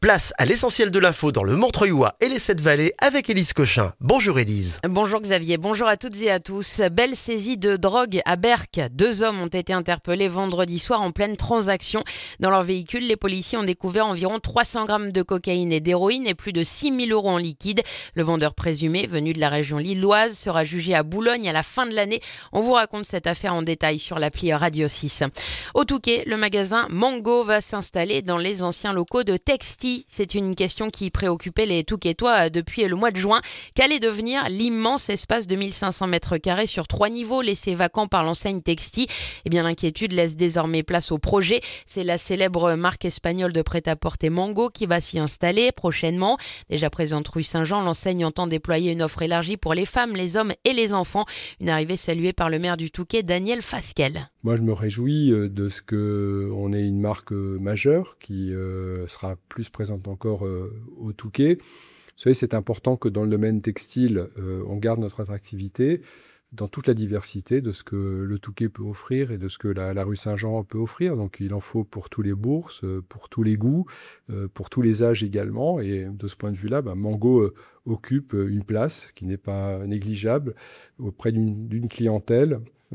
Place à l'essentiel de l'info dans le Montreuilois et les 7 vallées avec Élise Cochin. Bonjour Élise. Bonjour Xavier, bonjour à toutes et à tous. Belle saisie de drogue à Berck. 2 hommes ont été interpellés vendredi soir en pleine transaction. Dans leur véhicule, les policiers ont découvert environ 300 grammes de cocaïne et d'héroïne et plus de 6 000 € en liquide. Le vendeur présumé, venu de la région lilloise, sera jugé à Boulogne à la fin de l'année. On vous raconte cette affaire en détail sur l'appli Radio 6. Au Touquet, le magasin Mango va s'installer dans les anciens locaux de Texti. C'est une question qui préoccupait les Touquetois depuis le mois de juin. Qu'allait devenir l'immense espace de 1500 mètres carrés sur 3 niveaux laissé vacant par l'enseigne Texti? Eh bien, l'inquiétude laisse désormais place au projet. C'est la célèbre marque espagnole de prêt-à-porter Mango qui va s'y installer prochainement. Déjà présente rue Saint-Jean, l'enseigne entend déployer une offre élargie pour les femmes, les hommes et les enfants. Une arrivée saluée par le maire du Touquet, Daniel Fasquelle. Moi, je me réjouis de ce qu'on ait une marque majeure qui sera plus présente encore au Touquet. Vous savez, c'est important que dans le domaine textile, on garde notre attractivité dans toute la diversité de ce que le Touquet peut offrir et de ce que la rue Saint-Jean peut offrir. Donc, il en faut pour tous les bourses, pour tous les goûts, pour tous les âges également. Et de ce point de vue-là, Mango occupe une place qui n'est pas négligeable auprès d'une clientèle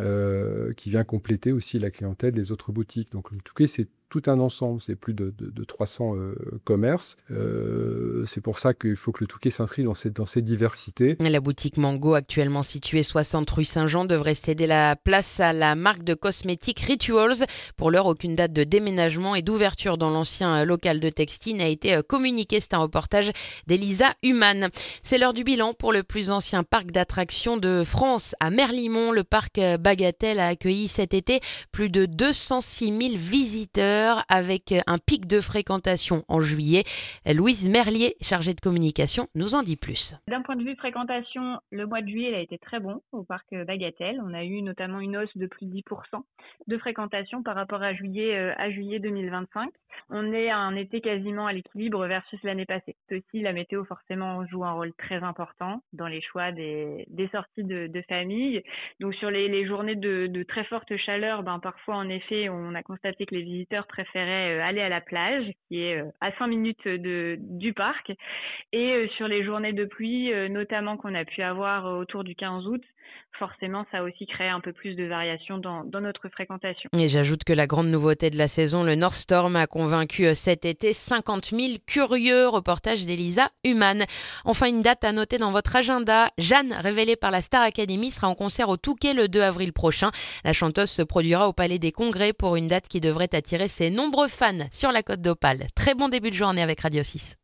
qui vient compléter aussi la clientèle des autres boutiques. Donc le Touquet, c'est tout un ensemble, c'est plus de 300 commerces. C'est pour ça qu'il faut que le Touquet s'inscrit dans cette diversité. La boutique Mango, actuellement située 60 rue Saint-Jean, devrait céder la place à la marque de cosmétiques Rituals. Pour l'heure, aucune date de déménagement et d'ouverture dans l'ancien local de Texti n'a été communiquée. C'est un reportage d'Elisa Humann. C'est l'heure du bilan pour le plus ancien parc d'attractions de France. À Merlimont, le parc Bagatelle a accueilli cet été plus de 206 000 visiteurs avec un pic de fréquentation en juillet. Louise Merlier, chargée de communication, nous en dit plus. D'un point de vue fréquentation, le mois de juillet a été très bon au parc Bagatelle. On a eu notamment une hausse de plus de 10% de fréquentation par rapport à juillet 2025. On est à un été quasiment à l'équilibre versus l'année passée. Aussi, la météo forcément joue un rôle très important dans les choix des sorties de famille. Donc sur les journées de très forte chaleur, parfois en effet, on a constaté que les visiteurs préféraient aller à la plage, qui est à 5 minutes du parc. Et sur les journées de pluie, notamment qu'on a pu avoir autour du 15 août, forcément, ça a aussi créé un peu plus de variations dans notre fréquentation. Et j'ajoute que la grande nouveauté de la saison, le North Storm, a convaincu cet été 50 000 curieux. Reportage d'Elisa Humann. Enfin, une date à noter dans votre agenda. Jeanne, révélée par la Star Academy, sera en concert au Touquet le 2 avril prochain. La chanteuse se produira au Palais des Congrès pour une date qui devrait attirer ses nombreux fans sur la Côte d'Opale. Très bon début de journée avec Radio 6.